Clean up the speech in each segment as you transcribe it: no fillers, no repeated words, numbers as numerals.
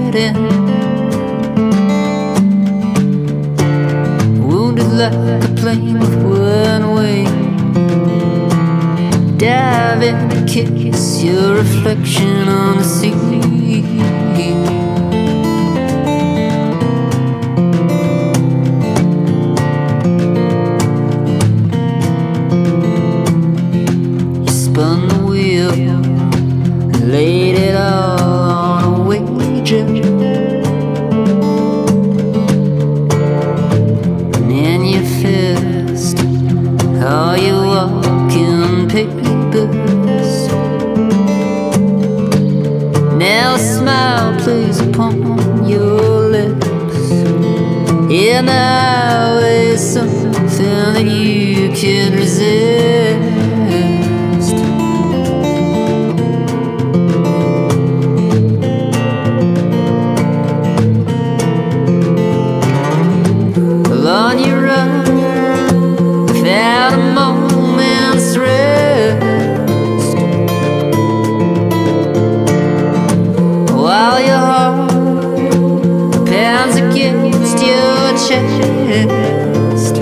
dead end, wounded like a plane with one wing. Dive in and kiss your reflection on the sea. Spun the wheel, laid it all on a wager, and in your fist all your walking papers. Now a smile plays upon your lips, and now is something that you can resist. On your run, without a moment's rest, while your heart pounds against your chest.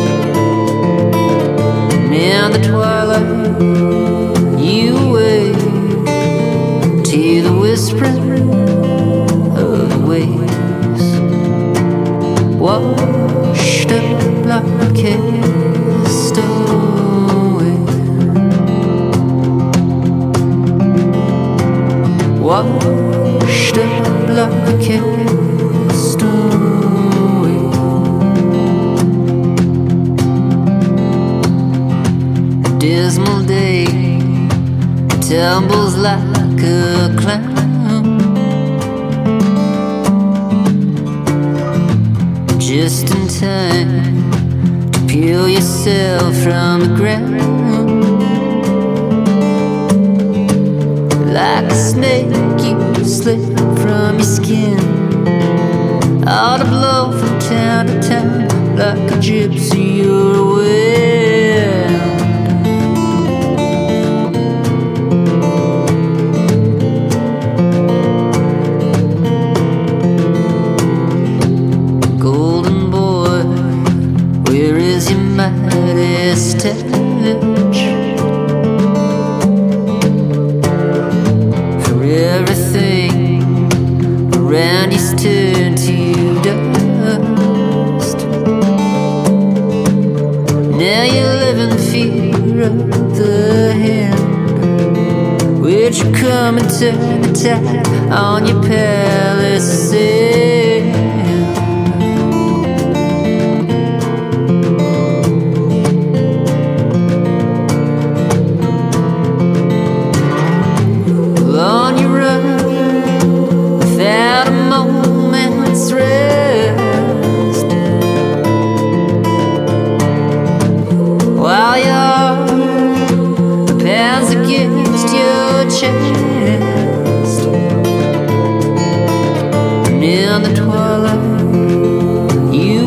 And in the twilight you wake to the whispering of the waves, washed up like a stowaway, washed up like a stowaway. A dismal day tumbles like a clown, just in time to peel yourself from the ground. Like a snake you slip from your skin, all to blow from town to town. Like a gypsy you're a wind. Golden boy, where is your Midas touch? For everything around you's turned to dust. Now you live in fear of the hand, which will come and turn the tide on your palace sand. On your run, without a moment's rest, while your heart pounds against your chest. And in the twilight you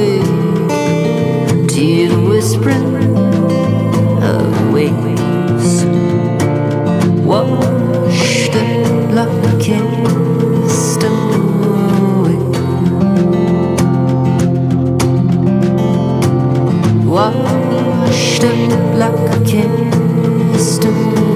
wake to the whispering of waves, washed up like a stowaway, washed up like a stowaway.